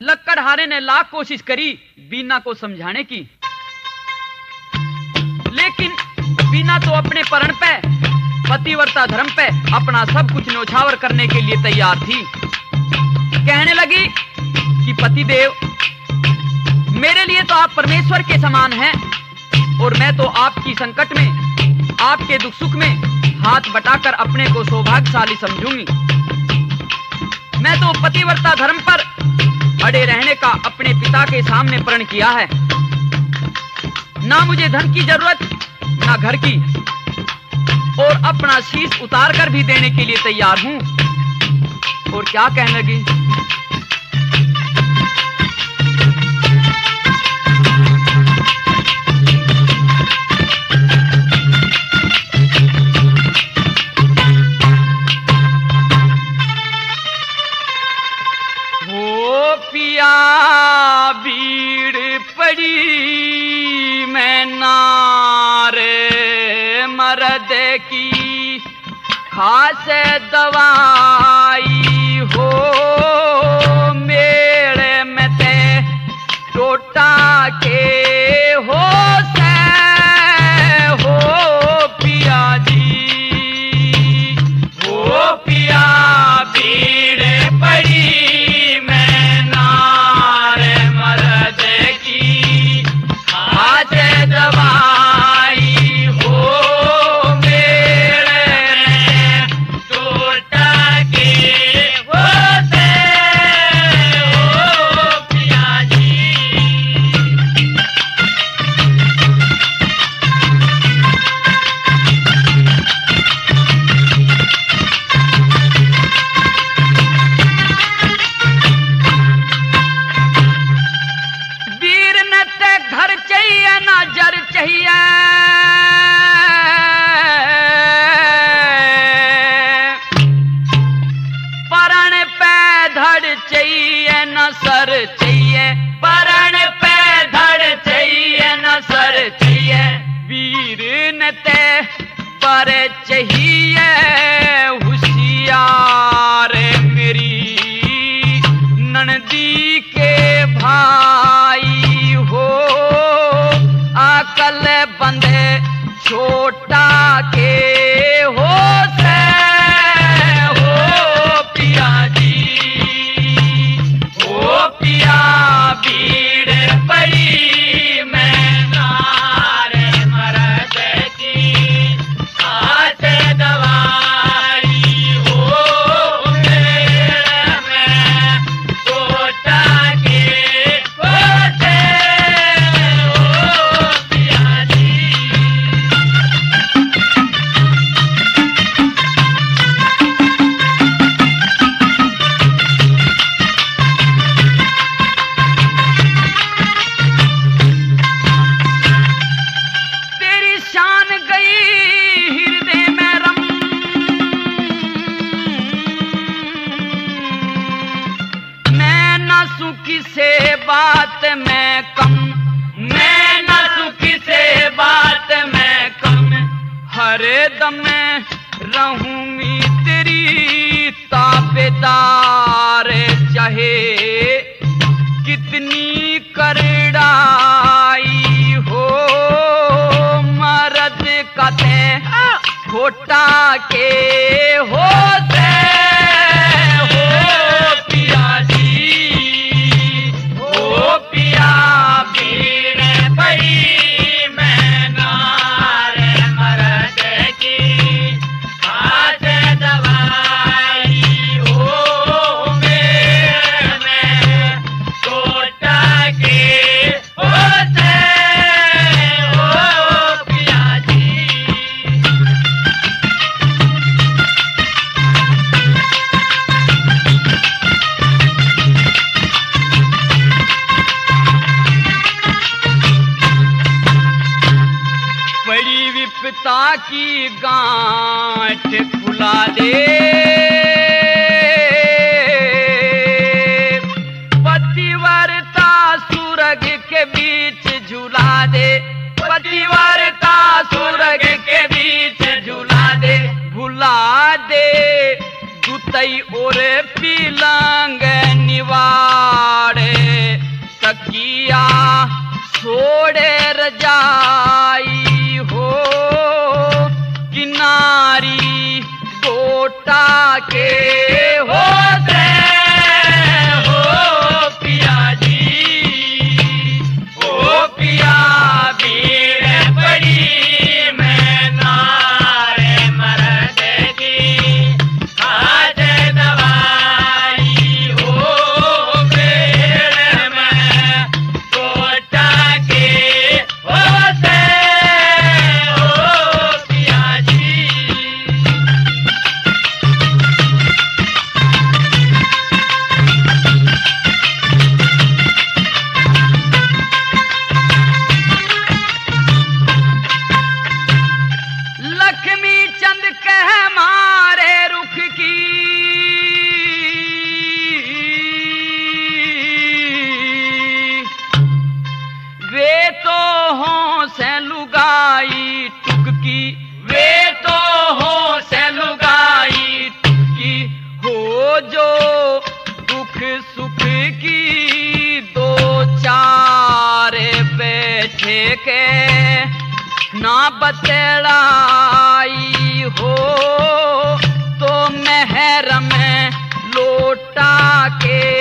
लक्कड़हारे ने लाख कोशिश करी बीना को समझाने की, लेकिन बीना तो अपने परण पे, पतिव्रता धर्म पे अपना सब कुछ न्योछावर करने के लिए तैयार थी। कहने लगी कि पतिदेव, मेरे लिए तो आप परमेश्वर के समान हैं और मैं तो आपकी संकट में, आपके दुख सुख में हाथ बटाकर अपने को सौभाग्यशाली समझूंगी। मैं तो पतिव्रता धर्म पर अड़े रहने का अपने पिता के सामने प्रण किया है। ना मुझे धन की जरूरत, ना घर की, और अपना शीश उतार कर भी देने के लिए तैयार हूं। और क्या कहने लगी, भीड़ पड़ी मैं नारे मर्द की खास दवाई हो, मेरे में ते टोटा के हो से हो पिया जी, हो पिया भीड़ पड़ी सर चाहिए, परण पे धड़ चाहिए न सर चाहिए, वीर न ते पर चाहिए होशियार मेरी ननदी के भाई हो, अकल बंदे छोटा के हो से हो पिया जी, पिया भीड़ पड़ी मैं नारे मर्द की खास दवाई हो, मेरे में टोटा के होते हो पिया जी। से बात में कम, मैं न सुखी से बात में कम, हर दम रहूंगी तेरी ताबेदार, चाहे कितनी करड़ाई हो, मर्द का ते छोटा के होते हो पिया जी, पिया भीड़ पड़ी मैं नारे मर्द की खास दवाई हो, मेरे में टोटा के होते हो पिया जी। पिता की गांठ खुला दे, पतिव्रता सुरग के बीच झूला दे, पतिव्रता सुरग के बीच झूला दे, भुला दे दुतई और पीलंग निवाड़े सुख की दो चार बैठे के ना बतलाई हो तो महरम लौटा के